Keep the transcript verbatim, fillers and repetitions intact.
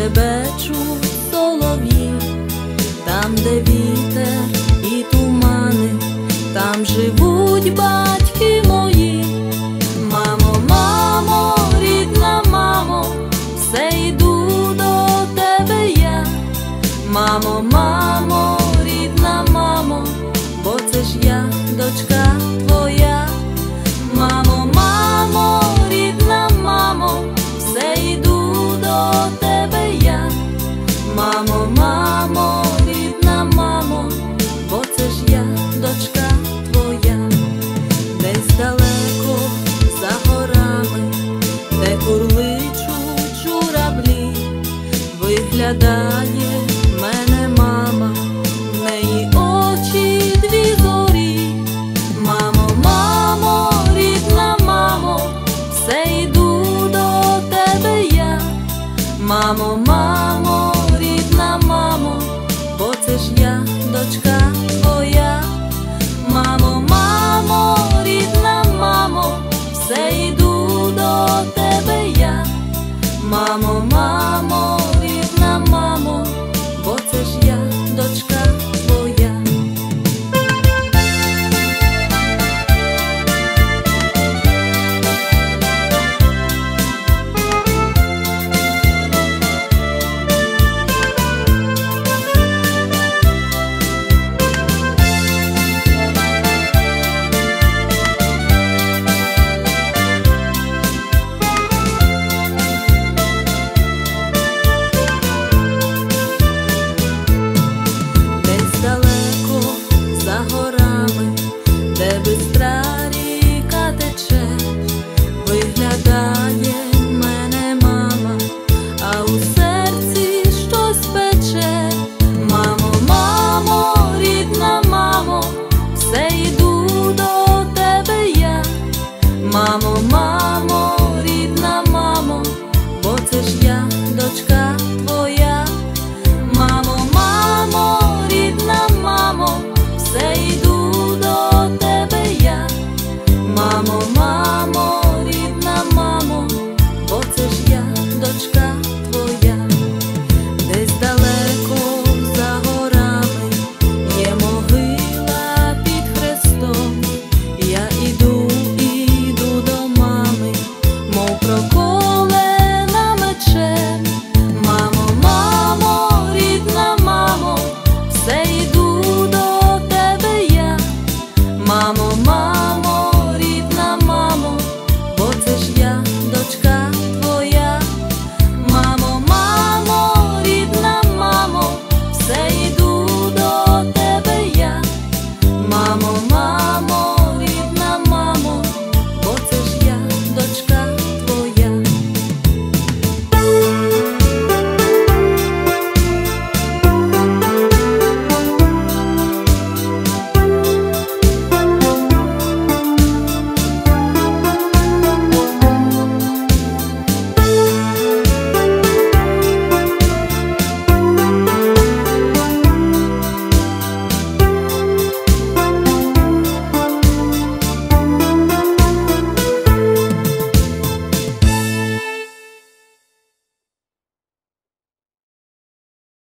щебечуть солов'ї, там, де вітер і тумани, там живуть батьки мої. Мамо, мамо, рідна мамо, все йду до тебе я. Мамо, мамо, рідна мамо, бо це ж я, дочка твоя. Мамо, мамо, рідна мамо, все йду до тебе я. Мамо, мамо, рідна мамо, бо це ж я, дочка твоя. Десь далеко за горами, де курличуть журавлі, виглядає мене мама, в неї очі дві зорі. Мамо, мамо, рідна мамо, все йду до тебе я. Мамо, мамо, рідна мамо, бо це ж я, дочка твоя. Мамо, мамо, рідна мамо, все йду до тебе я. Мамо, мамо.